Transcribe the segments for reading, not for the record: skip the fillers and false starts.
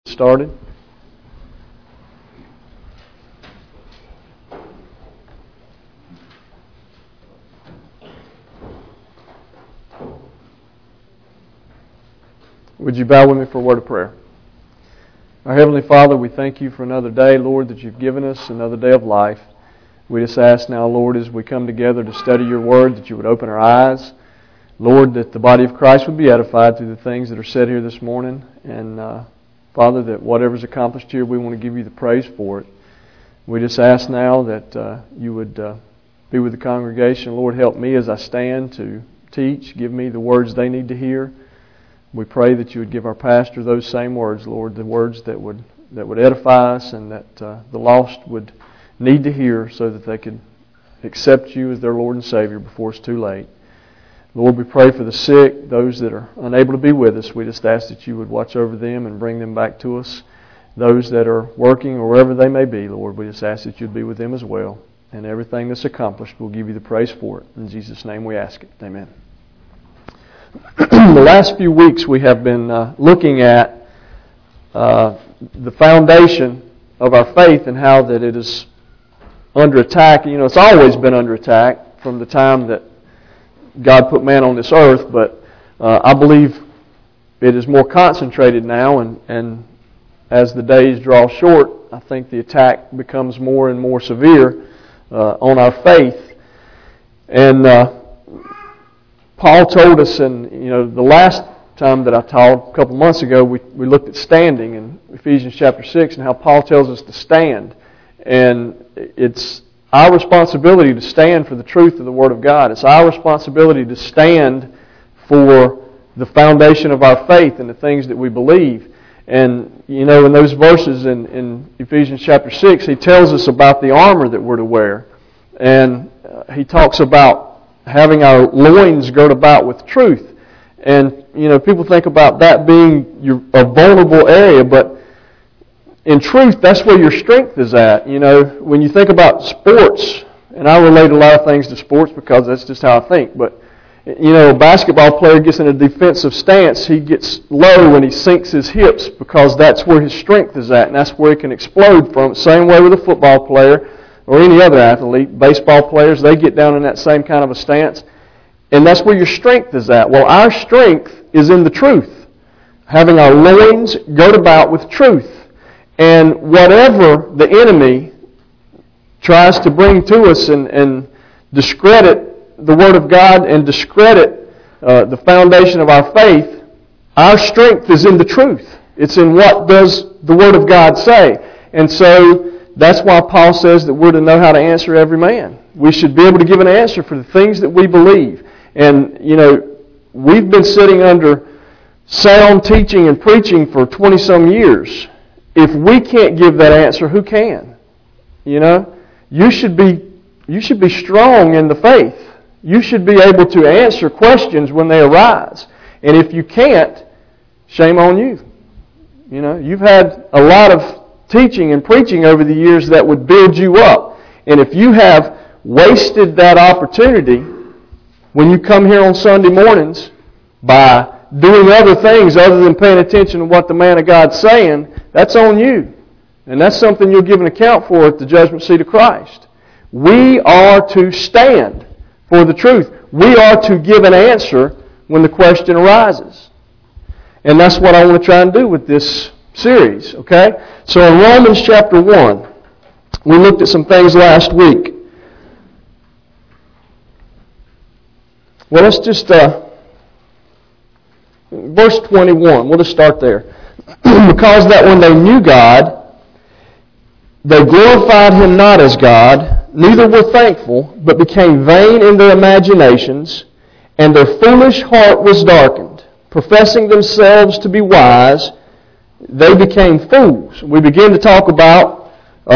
Started. Would you bow with me for a word of prayer? Our Heavenly Father, we thank you for another day, Lord, that you've given us, another day of life. We just ask now, Lord, as we come together to study your word, that you would open our eyes. Lord, that the body of Christ would be edified through the things that are said here this morning. And Father, that whatever's accomplished here, we want to give you the praise for it. We just ask now that you would be with the congregation. Lord, help me as I stand to teach. Give me the words they need to hear. We pray that you would give our pastor those same words, Lord, the words that would edify us and that the lost would need to hear so that they could accept you as their Lord and Savior before it's too late. Lord, we pray for the sick, those that are unable to be with us. We just ask that you would watch over them and bring them back to us. Those that are working or wherever they may be, Lord, we just ask that you'd be with them as well. And everything that's accomplished, we'll give you the praise for it. In Jesus' name we ask it. Amen. The last few weeks we have been looking at the foundation of our faith and how that it is under attack. You know, it's always been under attack from the time that God put man on this earth, but I believe it is more concentrated now, and as the days draw short, I think the attack becomes more and more severe on our faith. And Paul told us, and the last time that I taught, a couple months ago, we looked at standing in Ephesians chapter 6 and how Paul tells us to stand. And it's our responsibility to stand for the truth of the Word of God. It's our responsibility to stand for the foundation of our faith and the things that we believe. And, in those verses in Ephesians chapter 6, he tells us about the armor that we're to wear. And he talks about having our loins girt about with truth. And, people think about that being a vulnerable area, but in truth, that's where your strength is at. When you think about sports, and I relate a lot of things to sports because that's just how I think, but, a basketball player gets in a defensive stance, he gets low and he sinks his hips because that's where his strength is at, and that's where he can explode from. Same way with a football player or any other athlete. Baseball players, they get down in that same kind of a stance, and that's where your strength is at. Well, our strength is in the truth, having our loins girt about with truth. And whatever the enemy tries to bring to us and discredit the Word of God and discredit the foundation of our faith, our strength is in the truth. It's in what does the Word of God say. And so that's why Paul says that we're to know how to answer every man. We should be able to give an answer for the things that we believe. And, we've been sitting under sound teaching and preaching for 20-some years. If we can't give that answer, who can? You should be strong in the faith. You should be able to answer questions when they arise. And if you can't, shame on you. You've had a lot of teaching and preaching over the years that would build you up. And if you have wasted that opportunity when you come here on Sunday mornings by doing other things other than paying attention to what the man of God's saying, that's on you. And that's something you'll give an account for at the judgment seat of Christ. We are to stand for the truth. We are to give an answer when the question arises. And that's what I want to try and do with this series, okay? So in Romans chapter 1, we looked at some things last week. Well, let's just... verse 21, we'll just start there. Because that when they knew God, they glorified Him not as God, neither were thankful, but became vain in their imaginations, and their foolish heart was darkened. Professing themselves to be wise, they became fools. We begin to talk about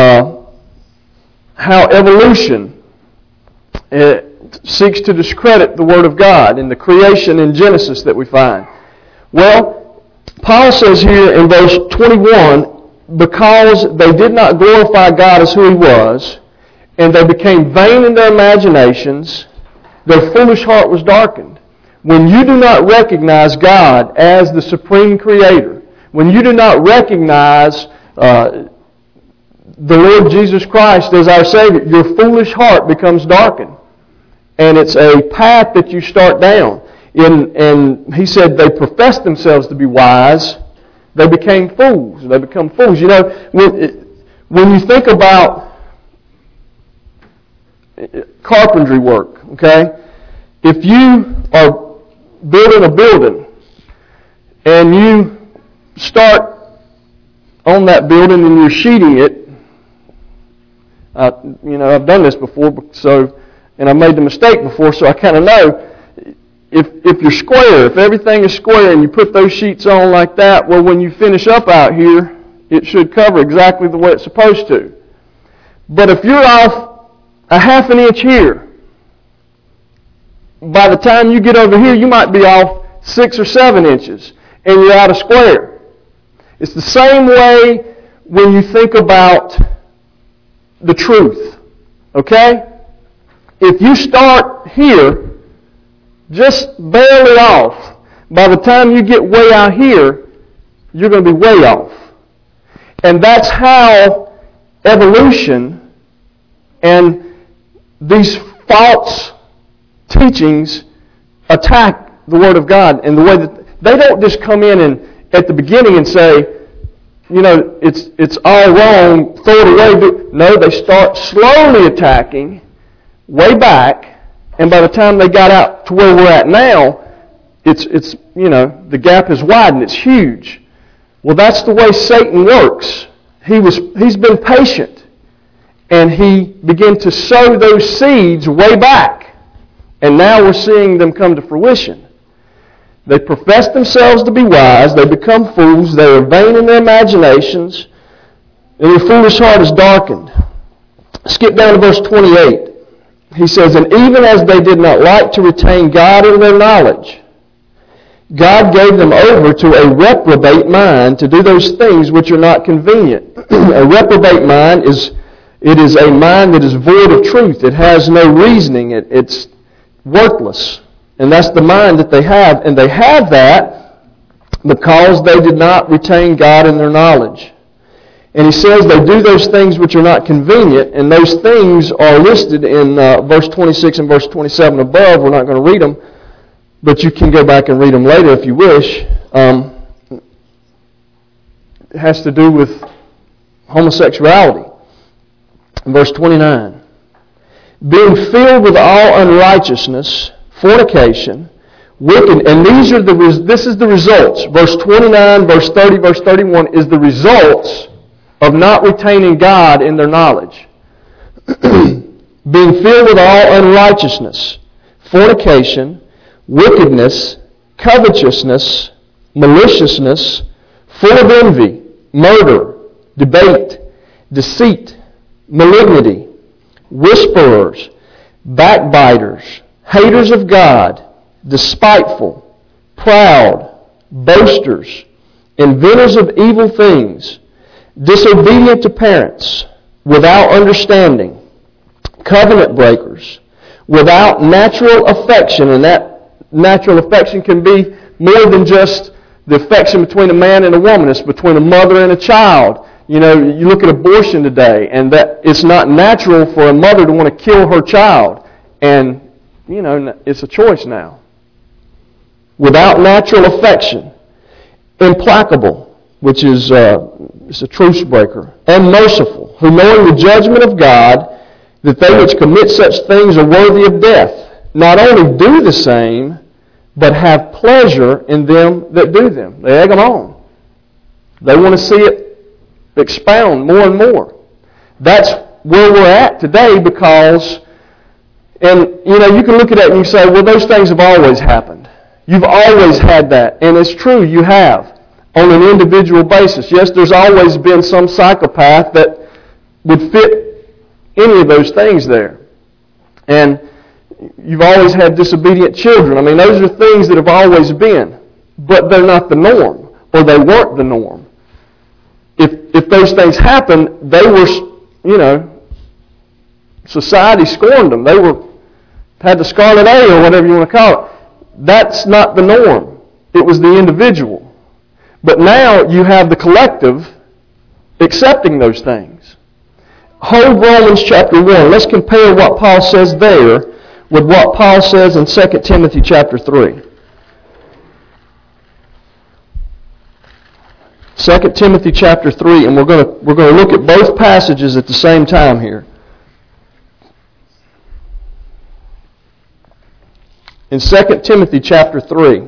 how evolution seeks to discredit the Word of God in the creation in Genesis that we find. Well, Paul says here in verse 21, because they did not glorify God as who He was, and they became vain in their imaginations, their foolish heart was darkened. When you do not recognize God as the supreme creator, when you do not recognize the Lord Jesus Christ as our Savior, your foolish heart becomes darkened. And it's a path that you start down. And he said they professed themselves to be wise. They became fools. They become fools. You know, when you think about carpentry work, okay, if you are building a building and you start on that building and you're sheeting it, you know, I've done this before, and I made the mistake before, so I kind of know. If you're square, if everything is square and you put those sheets on like that, well, when you finish up out here, it should cover exactly the way it's supposed to. But if you're off a half an inch here, by the time you get over here, you might be off 6 or 7 inches, and you're out of square. It's the same way when you think about the truth. Okay? If you start here, just barely off, by the time you get way out here, you're going to be way off. And that's how evolution and these false teachings attack the Word of God. And the way that they don't just come in and at the beginning and say, you know, it's all wrong, throw it away. No, they start slowly attacking way back. And by the time they got out to where we're at now, it's you know, the gap has widened. It's huge. Well, that's the way Satan works. He's been patient, and he began to sow those seeds way back, and now we're seeing them come to fruition. They profess themselves to be wise. They become fools. They are vain in their imaginations, and their foolish heart is darkened. Skip down to verse 28. He says, and even as they did not like to retain God in their knowledge, God gave them over to a reprobate mind to do those things which are not convenient. A reprobate mind is a mind that is void of truth. It has no reasoning. It's worthless. And that's the mind that they have. And they have that because they did not retain God in their knowledge. And he says they do those things which are not convenient, and those things are listed in verse 26 and verse 27 above. We're not going to read them, but you can go back and read them later if you wish. It has to do with homosexuality. In verse 29, being filled with all unrighteousness, fornication, wicked, and this is the results. Verse 29, verse 30, verse 31 is the results of not retaining God in their knowledge. Being filled with all unrighteousness, fornication, wickedness, covetousness, maliciousness, full of envy, murder, debate, deceit, malignity, whisperers, backbiters, haters of God, despiteful, proud, boasters, inventors of evil things, disobedient to parents, without understanding, covenant breakers, without natural affection. And that natural affection can be more than just the affection between a man and a woman. It's between a mother and a child. You know, you look at abortion today, and that it's not natural for a mother to want to kill her child. And, you know, it's a choice now. Without natural affection, implacable, which is it's a truce breaker, unmerciful, who knowing the judgment of God, that they which commit such things are worthy of death, not only do the same, but have pleasure in them that do them. They egg them on. They want to see it expound more and more. That's where we're at today because, and you know, you can look at it and you say, well, those things have always happened. You've always had that. And it's true, you have. On an individual basis. Yes, there's always been some psychopath that would fit any of those things there. And you've always had disobedient children. I mean, those are things that have always been. But they're not the norm. Or they weren't the norm. If those things happened, they were, you know, society scorned them. They had the scarlet A or whatever you want to call it. That's not the norm. It was the individual. But now you have the collective accepting those things. Hold Romans chapter 1. Let's compare what Paul says there with what Paul says in 2 Timothy chapter 3. 2 Timothy chapter 3, and we're going to look at both passages at the same time here. In 2 Timothy chapter 3,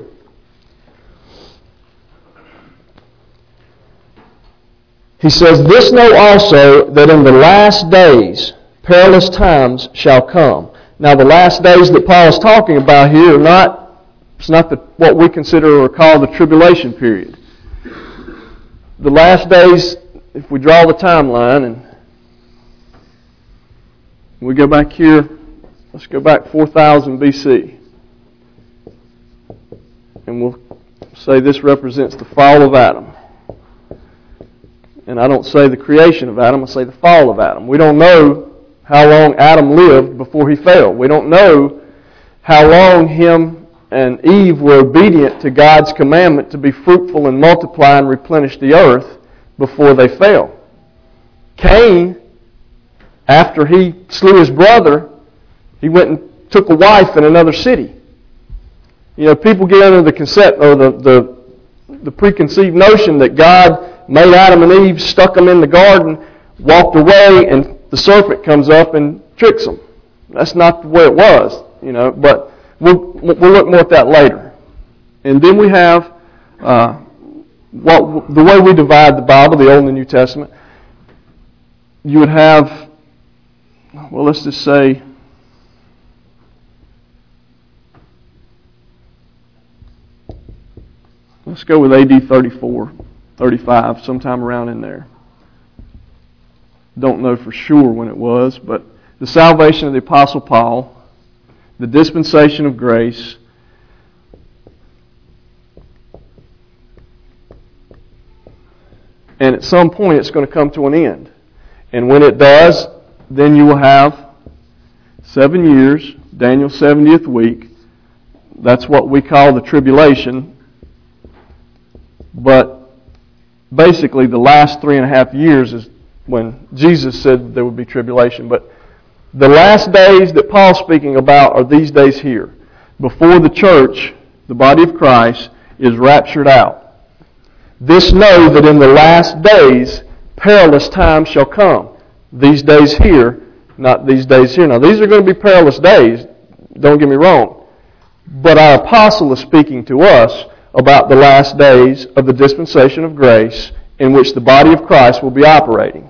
he says, "This know also, that in the last days perilous times shall come." Now the last days that Paul is talking about here it's not what we consider or call the tribulation period. The last days, if we draw the timeline and we go back here, let's go back 4000 BC. And we'll say this represents the fall of Adam. And I don't say the creation of Adam, I say the fall of Adam. We don't know how long Adam lived before he fell. We don't know how long him and Eve were obedient to God's commandment to be fruitful and multiply and replenish the earth before they fell. Cain, after he slew his brother, he went and took a wife in another city. You know, people get under the concept or the preconceived notion that God made Adam and Eve, stuck them in the garden, walked away, and the serpent comes up and tricks them. That's not the way it was, you know, but we'll look more at that later. And then we have the way we divide the Bible, the Old and the New Testament. You would have, well, let's just say, let's go with AD 34, 35, sometime around in there. Don't know for sure when it was, but the salvation of the Apostle Paul, the dispensation of grace, and at some point it's going to come to an end. And when it does, then you will have 7 years, Daniel's 70th week. That's what we call the tribulation. But basically the last 3.5 years is when Jesus said there would be tribulation. But the last days that Paul's speaking about are these days here, before the church, the body of Christ, is raptured out. This know that in the last days perilous times shall come. These days here, not these days here. Now these are going to be perilous days, don't get me wrong. But our apostle is speaking to us about the last days of the dispensation of grace in which the body of Christ will be operating.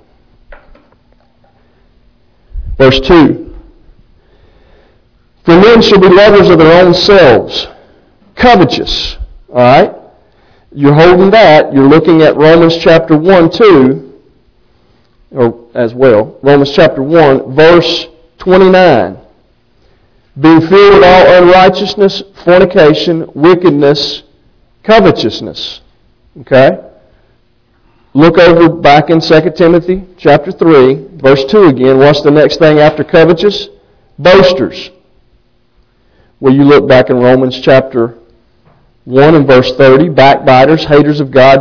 Verse 2. For men shall be lovers of their own selves, covetous. All right? You're holding that. You're looking at Romans chapter 1, 2, or as well. Romans chapter 1, verse 29. Being filled with all unrighteousness, fornication, wickedness, covetousness. Okay? Look over back in 2 Timothy chapter 3, verse 2 again. What's the next thing after covetous? Boasters. Well, you look back in Romans chapter 1 and verse 30. Backbiters, haters of God,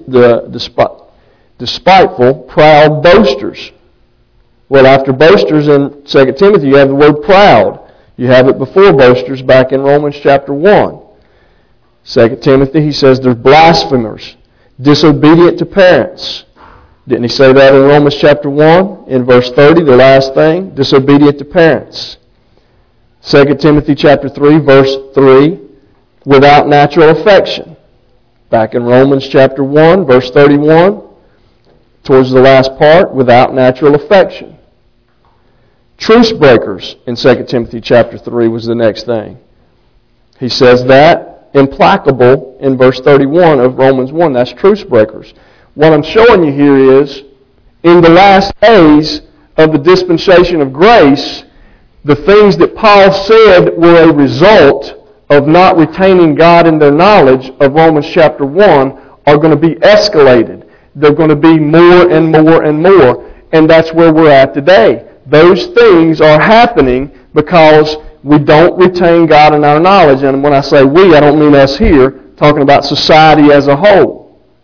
despiteful, proud boasters. Well, after boasters in 2 Timothy, you have the word proud. You have it before boasters back in Romans chapter 1. 2 Timothy, he says they're blasphemers, disobedient to parents. Didn't he say that in Romans chapter 1? In verse 30, the last thing, disobedient to parents. 2 Timothy chapter 3, verse 3, without natural affection. Back in Romans chapter 1, verse 31, towards the last part, without natural affection. Truce breakers in 2 Timothy chapter 3 was the next thing. He says that. Implacable in verse 31 of Romans 1. That's truce breakers. What I'm showing you here is, in the last days of the dispensation of grace, the things that Paul said were a result of not retaining God in their knowledge of Romans chapter 1 are going to be escalated. They're going to be more and more and more. And that's where we're at today. Those things are happening because we don't retain God in our knowledge. And when I say we, I don't mean us here, talking about society as a whole.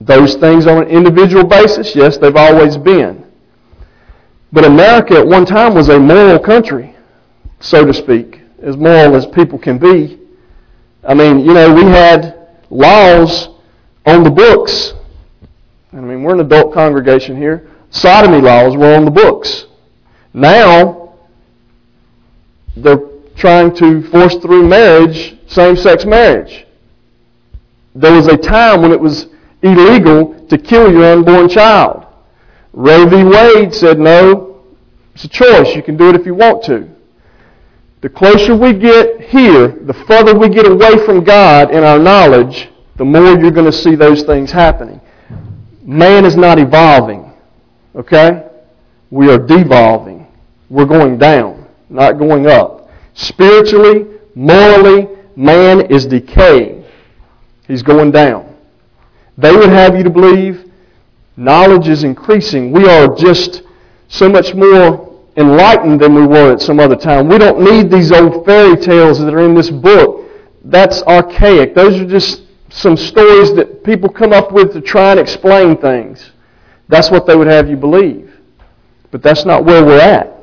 Those things on an individual basis, yes, they've always been. But America at one time was a moral country, so to speak, as moral as people can be. I mean, we had laws on the books. I mean, we're an adult congregation here. Sodomy laws were on the books. Now, they're trying to force through marriage, same-sex marriage. There was a time when it was illegal to kill your unborn child. Roe v. Wade said, no, it's a choice. You can do it if you want to. The closer we get here, the further we get away from God in our knowledge, the more you're going to see those things happening. Man is not evolving, okay? We are devolving. We're going down, not going up. Spiritually, morally, man is decaying. He's going down. They would have you to believe knowledge is increasing. We are just so much more enlightened than we were at some other time. We don't need these old fairy tales that are in this book. That's archaic. Those are just some stories that people come up with to try and explain things. That's what they would have you believe. But that's not where we're at.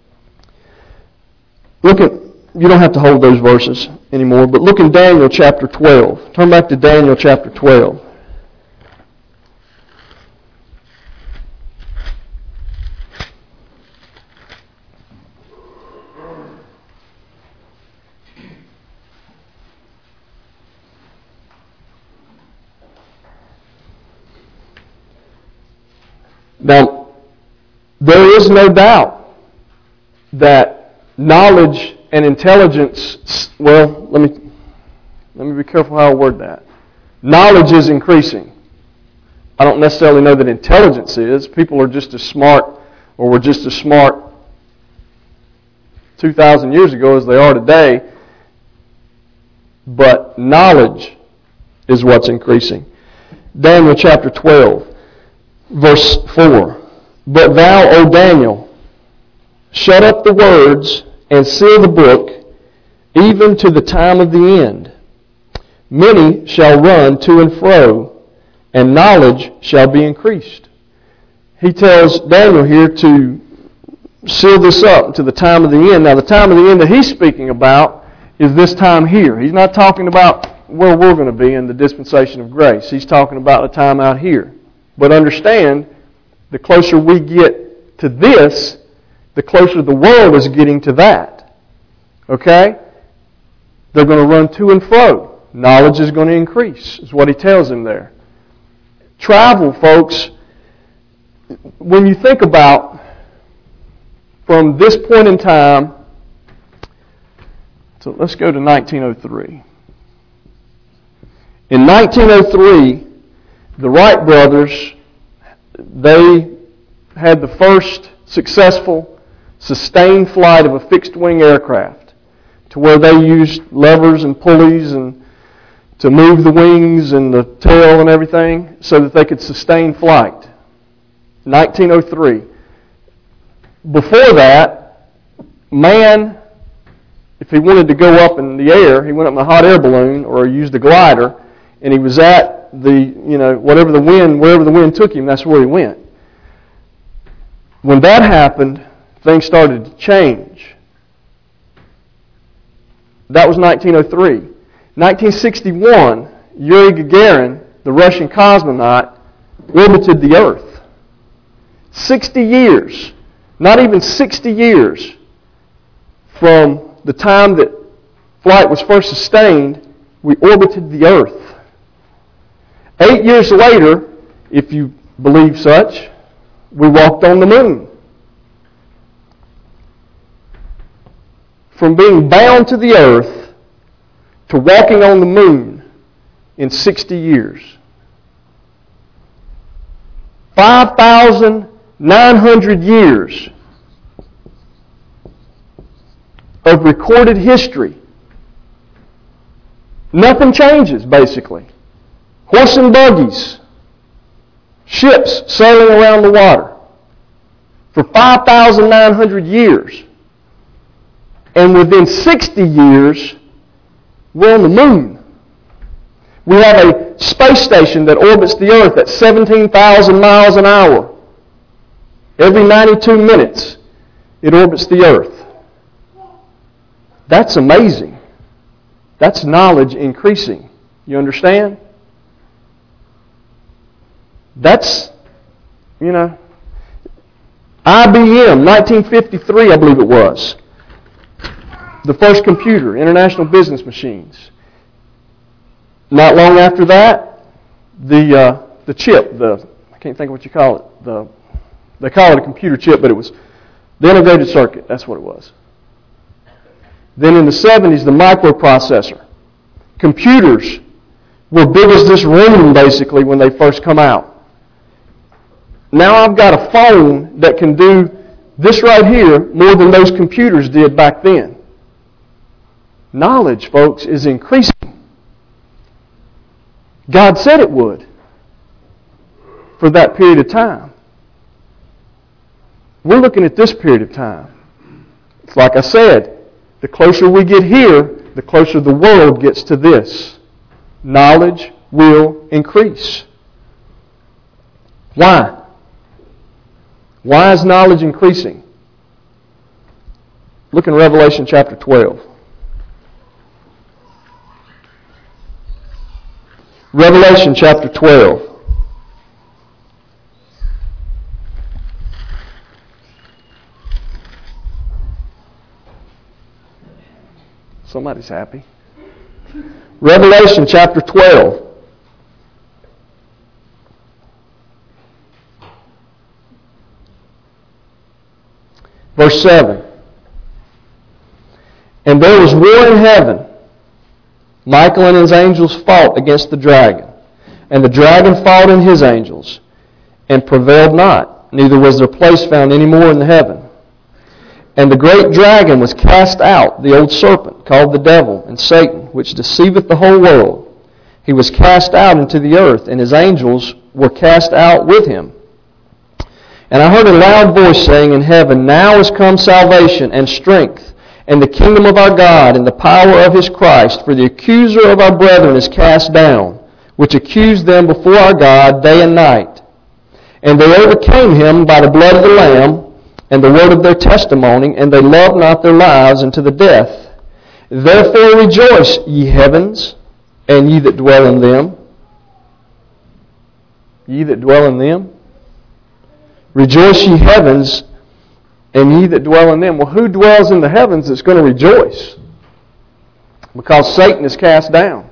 You don't have to hold those verses anymore, but look in Daniel chapter 12. Turn back to Daniel chapter 12. Now, there is no doubt that knowledge and intelligence, well, let me be careful how I word that. Knowledge is increasing. I don't necessarily know that intelligence is. People are just as smart, or were just as smart 2,000 years ago as they are today. But knowledge is what's increasing. Daniel chapter 12. Verse 4, But thou, O Daniel, shut up the words and seal the book, even to the time of the end. Many shall run to and fro, and knowledge shall be increased. He tells Daniel here to seal this up to the time of the end. Now, the time of the end that he's speaking about is this time here. He's not talking about where we're going to be in the dispensation of grace. He's talking about a time out here. But understand, the closer we get to this, the closer the world is getting to that. Okay? They're going to run to and fro. Knowledge is going to increase, is what he tells them there. Travel, folks, when you think about from this point in time, so let's go to 1903. In 1903, the Wright brothers, they had the first successful sustained flight of a fixed-wing aircraft to where they used levers and pulleys and to move the wings and the tail and everything so that they could sustain flight. 1903. Before that, man, if he wanted to go up in the air, he went up in a hot air balloon or used a glider, and he was at wherever the wind took him, that's where he went. When that happened, things started to change. That was 1903. 1961, Yuri Gagarin, the Russian cosmonaut, orbited the Earth. 60 years, not even 60 years from the time that flight was first sustained, we orbited the Earth. 8 years later, if you believe such, we walked on the moon. From being bound to the earth to walking on the moon in 60 years. 5,900 years of recorded history. Nothing changes, basically. Horse and buggies, ships sailing around the water for 5,900 years. And within 60 years, we're on the moon. We have a space station that orbits the earth at 17,000 miles an hour. Every 92 minutes, it orbits the earth. That's amazing. That's knowledge increasing. You understand? That's, IBM, 1953, I believe it was. The first computer, International Business Machines. Not long after that, the chip, I can't think of what you call it. They call it a computer chip, but it was the integrated circuit. That's what it was. Then in the 70s, the microprocessor. Computers were big as this room, basically, when they first come out. Now I've got a phone that can do this right here more than those computers did back then. Knowledge, folks, is increasing. God said it would for that period of time. We're looking at this period of time. It's like I said, the closer we get here, the closer the world gets to this. Knowledge will increase. Why? Why is knowledge increasing? Look in Revelation chapter 12. Revelation chapter 12. Somebody's happy. Revelation chapter 12. Verse 7. And there was war in heaven. Michael and his angels fought against the dragon. And the dragon fought and his angels, and prevailed not, neither was their place found any more in the heaven. And the great dragon was cast out, the old serpent, called the devil and Satan, which deceiveth the whole world. He was cast out into the earth, and his angels were cast out with him. And I heard a loud voice saying in heaven, Now is come salvation and strength, and the kingdom of our God, and the power of his Christ. For the accuser of our brethren is cast down, which accused them before our God day and night. And they overcame him by the blood of the Lamb, and the word of their testimony, and they loved not their lives unto the death. Therefore rejoice, ye heavens, and ye that dwell in them. Ye that dwell in them. Rejoice, ye heavens, and ye that dwell in them. Well, who dwells in the heavens that's going to rejoice? Because Satan is cast down.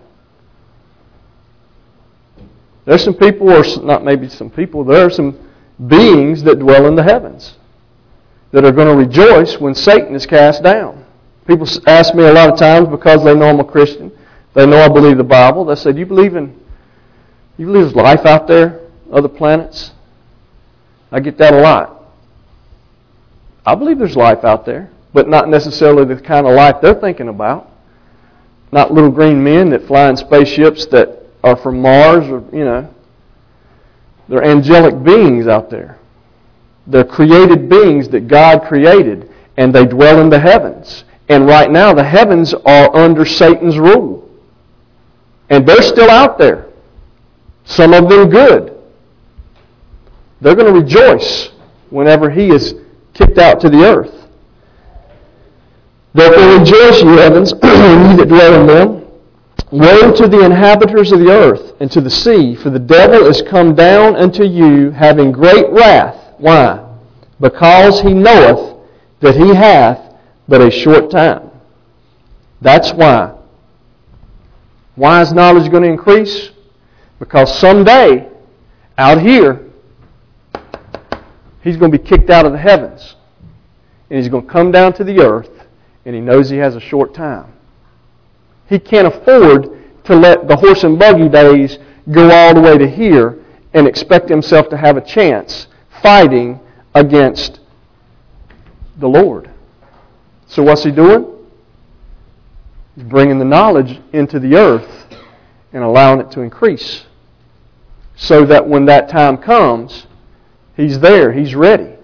There's some people, or not maybe some people, there are some beings that dwell in the heavens that are going to rejoice when Satan is cast down. People ask me a lot of times, because they know I'm a Christian, they know I believe the Bible, they say, do you believe there's life out there, other planets? I get that a lot. I believe there's life out there, but not necessarily the kind of life they're thinking about. Not little green men that fly in spaceships that are from Mars, or, they're angelic beings out there. They're created beings that God created, and they dwell in the heavens. And right now, the heavens are under Satan's rule. And they're still out there. Some of them good. They're going to rejoice whenever he is kicked out to the earth. Therefore rejoice, ye heavens, and ye that dwell in them. Woe to the inhabitants of the earth and to the sea, for the devil is come down unto you, having great wrath. Why? Because he knoweth that he hath but a short time. That's why. Why is knowledge going to increase? Because someday, out here, he's going to be kicked out of the heavens. And he's going to come down to the earth, and he knows he has a short time. He can't afford to let the horse and buggy days go all the way to here and expect himself to have a chance fighting against the Lord. So what's he doing? He's bringing the knowledge into the earth and allowing it to increase, so that when that time comes, he's there, he's ready.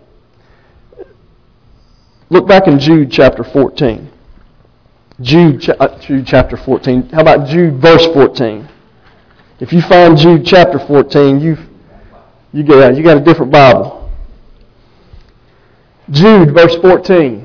Look back in Jude chapter 14. Jude chapter 14. How about Jude verse 14? If you find Jude chapter 14, you got a different Bible. Jude verse 14.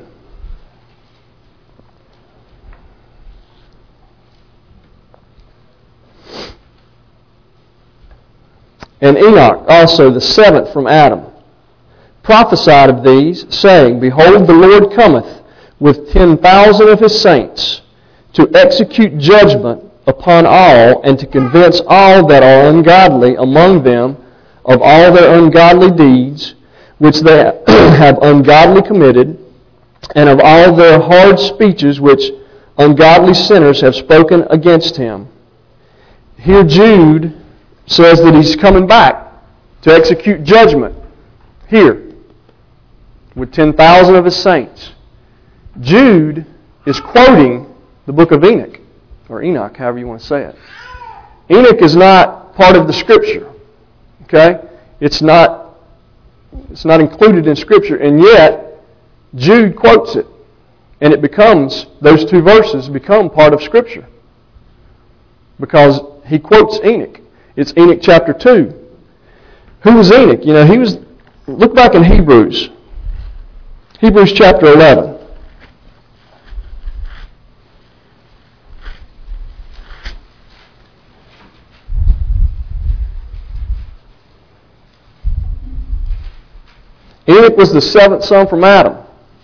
And Enoch also, the seventh from Adam, prophesied of these, saying, Behold, the Lord cometh with 10,000 of his saints, to execute judgment upon all, and to convince all that are ungodly among them of all their ungodly deeds, which they have ungodly committed, and of all their hard speeches which ungodly sinners have spoken against him. Here Jude says that he's coming back to execute judgment here with 10,000 of his saints. Jude is quoting the book of Enoch, or Enoch, however you want to say it. Enoch is not part of the Scripture. Okay? It's not included in Scripture, and yet Jude quotes it. And it becomes, those two verses become part of Scripture. Because he quotes Enoch. It's Enoch chapter 2. Who was Enoch? Look back in Hebrews. Hebrews chapter 11. Enoch was the seventh son from Adam.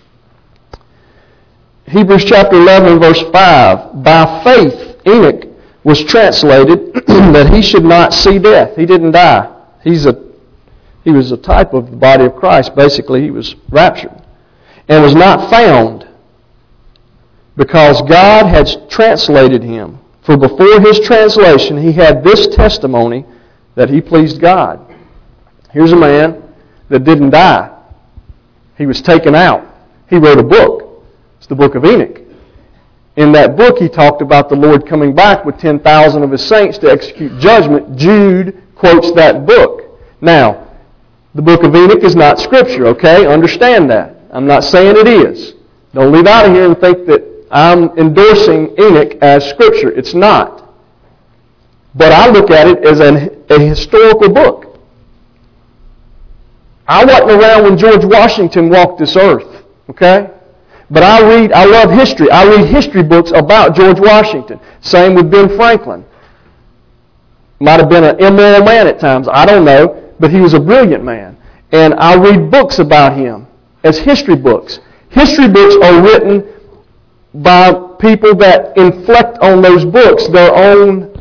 Hebrews chapter 11 verse 5. By faith Enoch was translated that he should not see death. He didn't die. He was a type of the body of Christ. Basically, he was raptured. And was not found because God had translated him. For before his translation, he had this testimony that he pleased God. Here's a man that didn't die. He was taken out. He wrote a book. It's the book of Enoch. In that book, he talked about the Lord coming back with 10,000 of his saints to execute judgment. Jude quotes that book. Now, the book of Enoch is not Scripture, okay? Understand that. I'm not saying it is. Don't leave out of here and think that I'm endorsing Enoch as Scripture. It's not. But I look at it as a historical book. I wasn't around when George Washington walked this earth, okay? But I love history. I read history books about George Washington. Same with Ben Franklin. Might have been an immoral man at times. I don't know. But he was a brilliant man. And I read books about him as history books. History books are written by people that inflect on those books their own,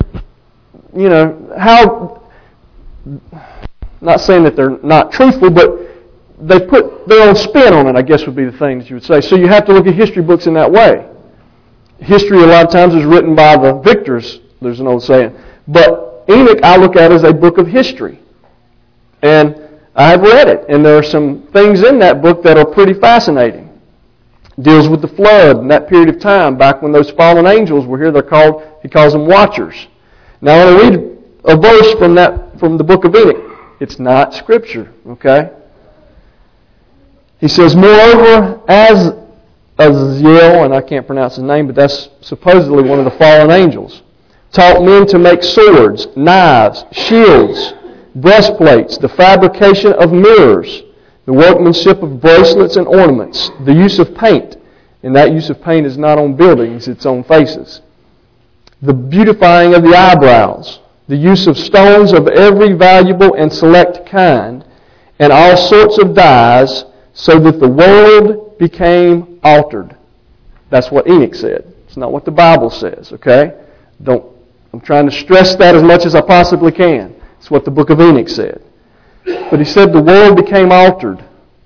not saying that they're not truthful, but they put their own spin on it, I guess would be the thing that you would say. So you have to look at history books in that way. History a lot of times is written by the victors, there's an old saying. But Enoch I look at as a book of history. And I've read it, and there are some things in that book that are pretty fascinating. It deals with the flood and that period of time, back when those fallen angels were here. He calls them watchers. Now I want to read a verse from the book of Enoch. It's not Scripture, okay? He says, Moreover, as Azazel, and I can't pronounce his name, but that's supposedly one of the fallen angels, taught men to make swords, knives, shields, breastplates, the fabrication of mirrors, the workmanship of bracelets and ornaments, the use of paint, and that use of paint is not on buildings, it's on faces, the beautifying of the eyebrows, the use of stones of every valuable and select kind, and all sorts of dyes, so that the world became altered. That's what Enoch said. It's not what the Bible says, okay? I'm trying to stress that as much as I possibly can. It's what the book of Enoch said. But he said the world became altered.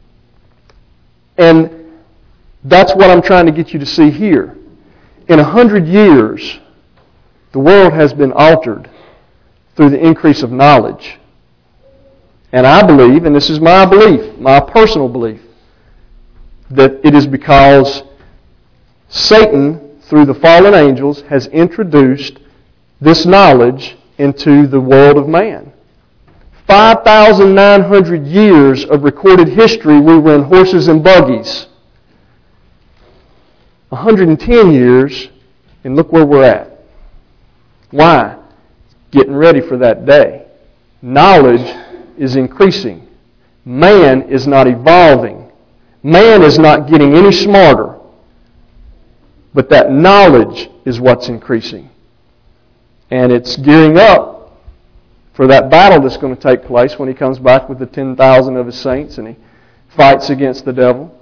And that's what I'm trying to get you to see here. In 100 years, the world has been altered through the increase of knowledge. And I believe, and this is my belief, my personal belief, that it is because Satan, through the fallen angels, has introduced this knowledge into the world of man. 5,900 years of recorded history we were in horses and buggies. 110 years, and look where we're at. Why? getting ready for that day. Knowledge is increasing. Man is not evolving. Man is not getting any smarter. But that knowledge is what's increasing. And it's gearing up for that battle that's going to take place when he comes back with the 10,000 of his saints and he fights against the devil.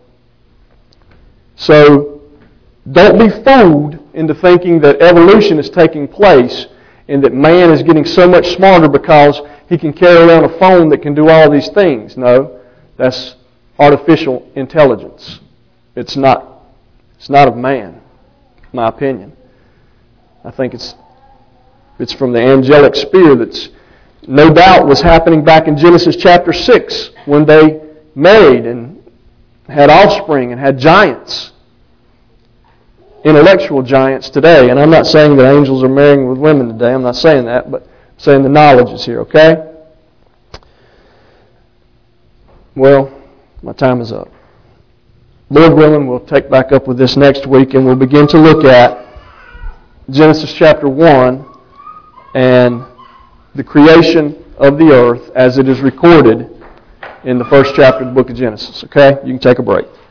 So don't be fooled into thinking that evolution is taking place and that man is getting so much smarter because he can carry around a phone that can do all these things. No, that's artificial intelligence. It's not of man, in my opinion. I think it's from the angelic sphere that's no doubt was happening back in Genesis chapter 6 when they married and had offspring and had giants. Intellectual giants today. And I'm not saying that angels are marrying with women today. I'm not saying that, but I'm saying the knowledge is here, okay? Well, my time is up. Lord willing, we'll take back up with this next week and we'll begin to look at Genesis chapter 1 and the creation of the earth as it is recorded in the first chapter of the book of Genesis, okay? You can take a break.